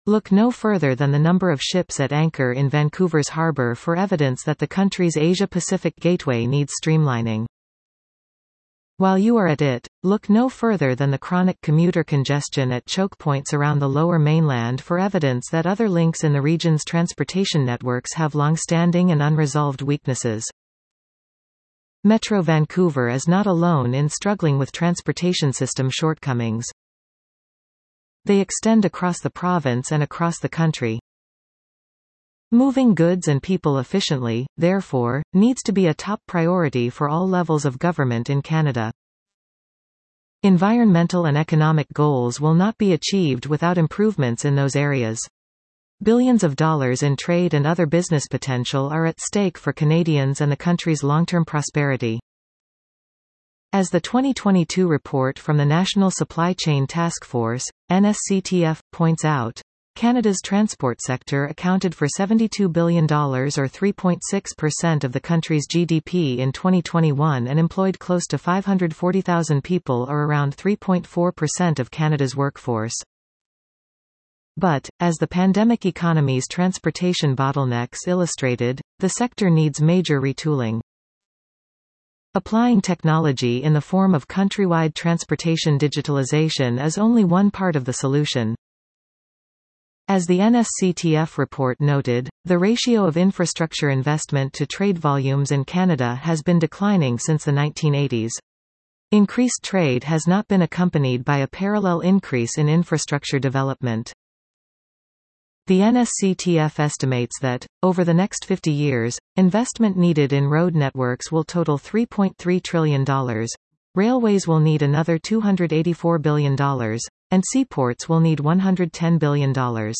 Look no further than the number of ships at anchor in Vancouver's harbour for evidence that the country's Asia-Pacific gateway needs streamlining. While you are at it, look no further than the chronic commuter congestion at choke points around the Lower Mainland for evidence that other links in the region's transportation networks have long-standing and unresolved weaknesses. Metro Vancouver is not alone in struggling with transportation system shortcomings. They extend across the province and across the country. Moving goods and people efficiently, therefore, needs to be a top priority for all levels of government in Canada. Environmental and economic goals will not be achieved without improvements in those areas. Billions of dollars in trade and other business potential are at stake for Canadians and the country's long-term prosperity. As the 2022 report from the National Supply Chain Task Force, NSCTF, points out, Canada's transport sector accounted for $72 billion or 3.6% of the country's GDP in 2021 and employed close to 540,000 people or around 3.4% of Canada's workforce. But, as the pandemic economy's transportation bottlenecks illustrated, the sector needs major retooling. Applying technology in the form of countrywide transportation digitalization is only one part of the solution. As the NSCTF report noted, the ratio of infrastructure investment to trade volumes in Canada has been declining since the 1980s. Increased trade has not been accompanied by a parallel increase in infrastructure development. The NSCTF estimates that, over the next 50 years, investment needed in road networks will total $3.3 trillion, railways will need another $284 billion, and seaports will need $110 billion.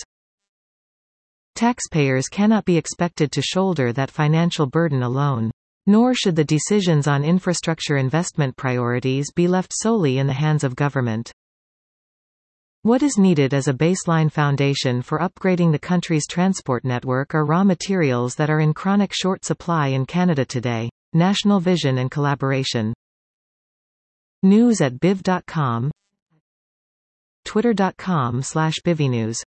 Taxpayers cannot be expected to shoulder that financial burden alone. Nor should the decisions on infrastructure investment priorities be left solely in the hands of government. What is needed as a baseline foundation for upgrading the country's transport network are raw materials that are in chronic short supply in Canada today. National vision and collaboration. News at biv.com, twitter.com/bivnews